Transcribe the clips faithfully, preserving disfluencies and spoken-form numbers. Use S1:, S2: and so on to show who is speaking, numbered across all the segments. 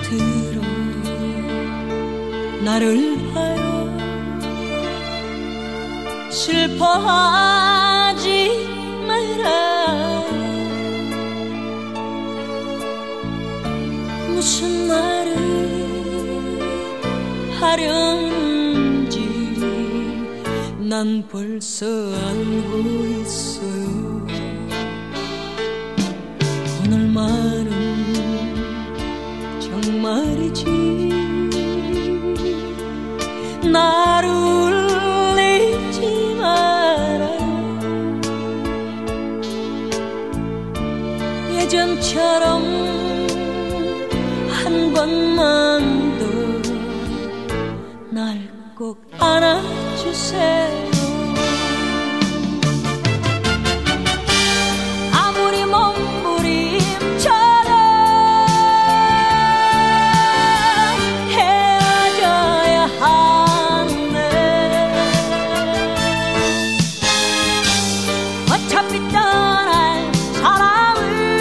S1: 들어 나를 봐요. 슬퍼하지 마라. 무슨 말을 하려는지 난 벌써 알고 있어요. 오늘 말은 정말이지. 나를 울리지 말아요. 예전처럼 한 번만 더 날 꼭 안아주세요. 아무리 몸부림쳐도 헤어져야 하는데 어차피 떠날 사람을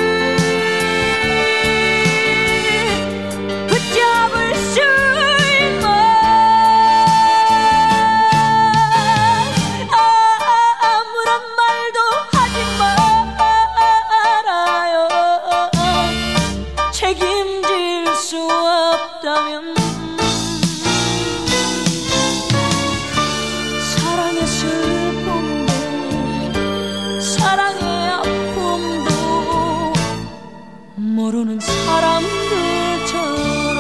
S1: 붙잡을 수 있는 아무런 말도 하지 말아요. 책임질 수 없다면 사랑의 슬픔도 사랑의 아픔도 모르는 사람들처럼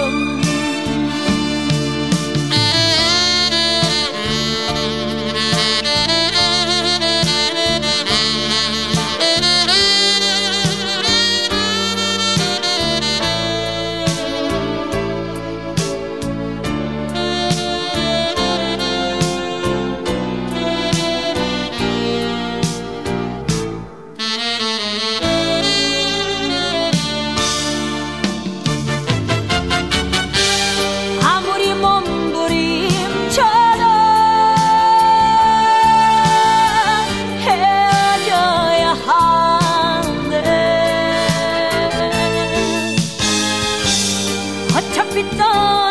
S1: 아무리 몸부림쳐도 헤어져야 하는데 어차피 떠